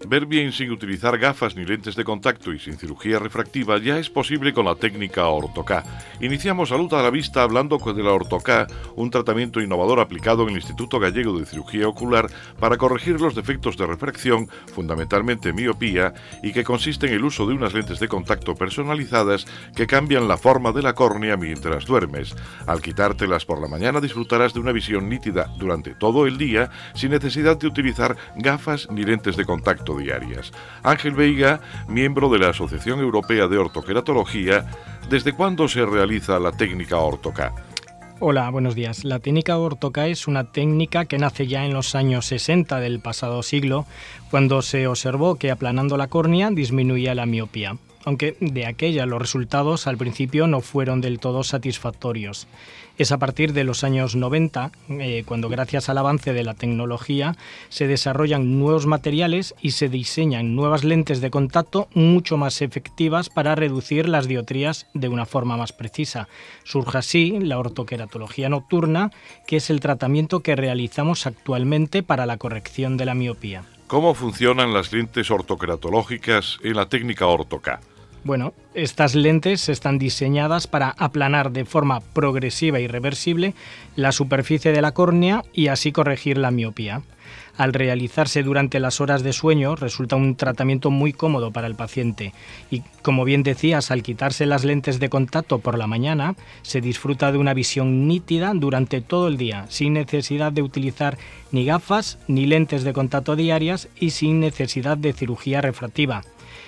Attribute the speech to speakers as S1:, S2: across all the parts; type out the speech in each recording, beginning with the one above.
S1: Ver bien sin utilizar gafas ni lentes de contacto y sin cirugía refractiva ya es posible con la técnica Orto-K. Iniciamos Salud a la Vista hablando de la Orto-K, un tratamiento innovador aplicado en el Instituto Gallego de Cirugía Ocular para corregir los defectos de refracción, fundamentalmente miopía, y que consiste en el uso de unas lentes de contacto personalizadas que cambian la forma de la córnea mientras duermes. Al quitártelas por la mañana disfrutarás de una visión nítida durante todo el día sin necesidad de utilizar gafas ni lentes de contacto diarias. Ángel Veiga, miembro de la Asociación Europea de Ortoqueratología, ¿desde cuándo se realiza la técnica Orto-K?
S2: Hola, buenos días. La técnica Orto-K es una técnica que nace ya en los años 60 del pasado siglo, cuando se observó que aplanando la córnea disminuía la miopía, aunque de aquella los resultados al principio no fueron del todo satisfactorios. Es a partir de los años 90, cuando gracias al avance de la tecnología se desarrollan nuevos materiales y se diseñan nuevas lentes de contacto mucho más efectivas para reducir las dioptrías de una forma más precisa. Surge así la ortoqueratología nocturna, que es el tratamiento que realizamos actualmente para la corrección de la miopía.
S1: ¿Cómo funcionan las lentes ortoqueratológicas en la técnica Orto-K?
S2: Bueno, estas lentes están diseñadas para aplanar de forma progresiva y reversible la superficie de la córnea y así corregir la miopía. Al realizarse durante las horas de sueño resulta un tratamiento muy cómodo para el paciente y, como bien decías, al quitarse las lentes de contacto por la mañana se disfruta de una visión nítida durante todo el día, sin necesidad de utilizar ni gafas ni lentes de contacto diarias y sin necesidad de cirugía refractiva.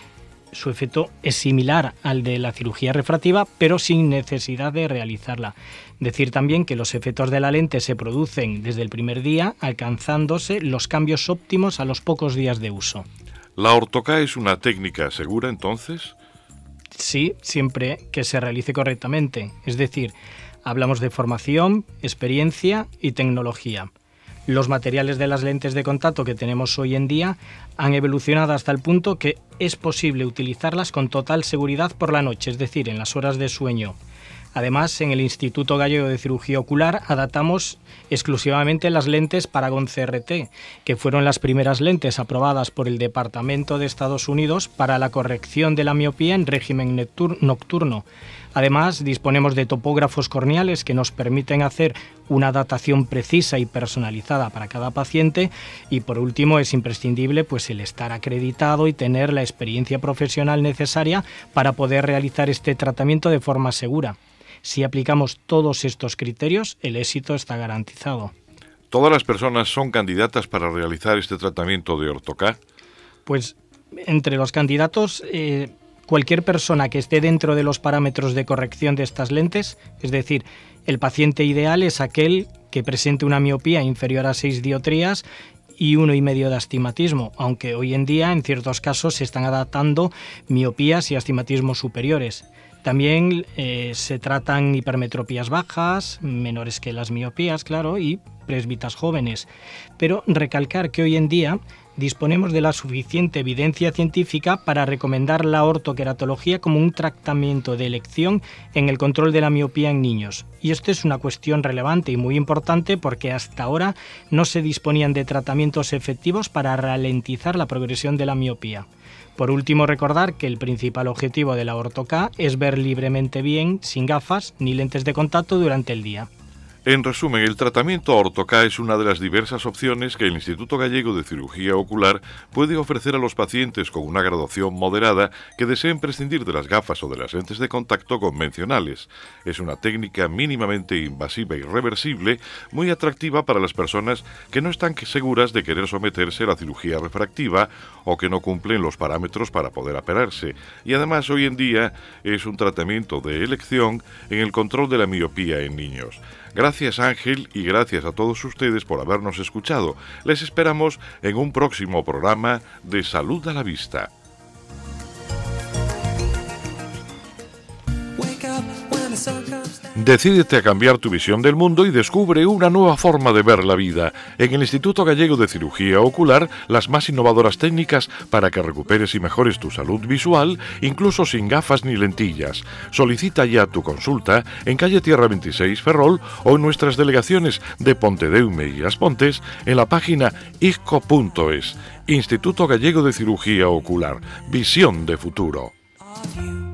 S2: Su efecto es similar al de la cirugía refractiva, pero sin necesidad de realizarla. Decir también que los efectos de la lente se producen desde el primer día, alcanzándose los cambios óptimos a los pocos días de uso.
S1: ¿La Orto-K es una técnica segura entonces?
S2: Sí, siempre que se realice correctamente. Es decir, hablamos de formación, experiencia y tecnología. Los materiales de las lentes de contacto que tenemos hoy en día han evolucionado hasta el punto que es posible utilizarlas con total seguridad por la noche, es decir, en las horas de sueño. Además, en el Instituto Gallego de Cirugía Ocular adaptamos exclusivamente las lentes Paragon CRT, que fueron las primeras lentes aprobadas por el Departamento de Estados Unidos para la corrección de la miopía en régimen nocturno. Además, disponemos de topógrafos corneales que nos permiten hacer una adaptación precisa y personalizada para cada paciente y, por último, es imprescindible el estar acreditado y tener la experiencia profesional necesaria para poder realizar este tratamiento de forma segura. Si aplicamos todos estos criterios, el éxito está garantizado.
S1: ¿Todas las personas son candidatas para realizar este tratamiento de Orto-K?
S2: Pues entre los candidatos, cualquier persona que esté dentro de los parámetros de corrección de estas lentes, es decir, el paciente ideal es aquel que presente una miopía inferior a 6 dioptrías y 1,5 de astigmatismo, aunque hoy en día en ciertos casos se están adaptando miopías y astigmatismos superiores. También se tratan hipermetropías bajas, menores que las miopías, claro, y presbitas jóvenes. Pero recalcar que hoy en día disponemos de la suficiente evidencia científica para recomendar la ortoqueratología como un tratamiento de elección en el control de la miopía en niños. Y esto es una cuestión relevante y muy importante porque hasta ahora no se disponían de tratamientos efectivos para ralentizar la progresión de la miopía. Por último, recordar que el principal objetivo de la Orto-K es ver libremente bien, sin gafas ni lentes de contacto durante el día.
S1: En resumen, el tratamiento Orto-K es una de las diversas opciones que el Instituto Gallego de Cirugía Ocular puede ofrecer a los pacientes con una graduación moderada que deseen prescindir de las gafas o de las lentes de contacto convencionales. Es una técnica mínimamente invasiva y reversible, muy atractiva para las personas que no están seguras de querer someterse a la cirugía refractiva o que no cumplen los parámetros para poder operarse. Y además, hoy en día es un tratamiento de elección en el control de la miopía en niños. Gracias Ángel y gracias a todos ustedes por habernos escuchado. Les esperamos en un próximo programa de Salud a la Vista.
S3: Wake up when the sun comes down.
S1: Decídete a cambiar tu visión del mundo y descubre una nueva forma de ver la vida. En el Instituto Gallego de Cirugía Ocular, las más innovadoras técnicas para que recuperes y mejores tu salud visual, incluso sin gafas ni lentillas. Solicita ya tu consulta en calle Tierra 26 Ferrol o en nuestras delegaciones de Pontedeume y As Pontes en la página isco.es. Instituto Gallego de Cirugía Ocular. Visión de futuro.